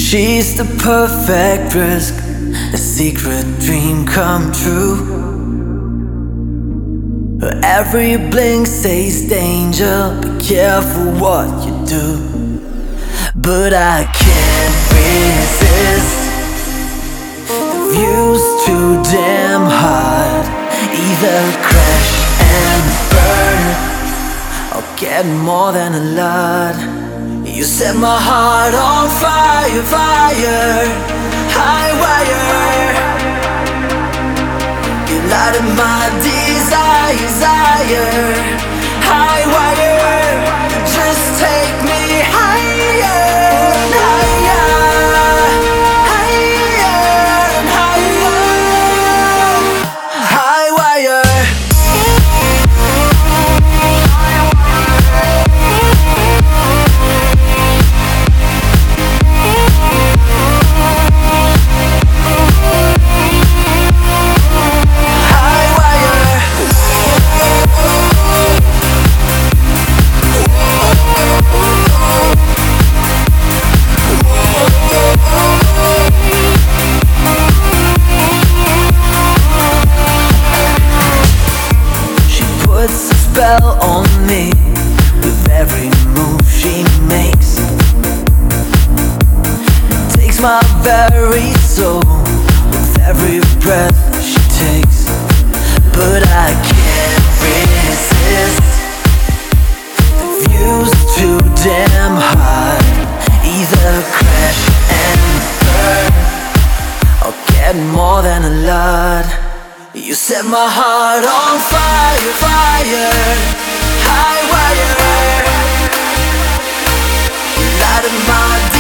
She's the perfect risk, a secret dream come true. Her every blink says danger, be careful what you do. But I can't resist, the view's too damn hard. Either crash and burn, or get more than a lot. You set my heart on fire, fire, high wire. You light up my desire, high wire. Just take me higher and higher, higher and higher, high wire. Puts a spell on me with every move she makes. Takes my very soul with every breath she takes. But I can't resist, the view's too damn hard. Either crash and burn, or get more than a lot. You set my heart on fire, fire, high wire. You light up my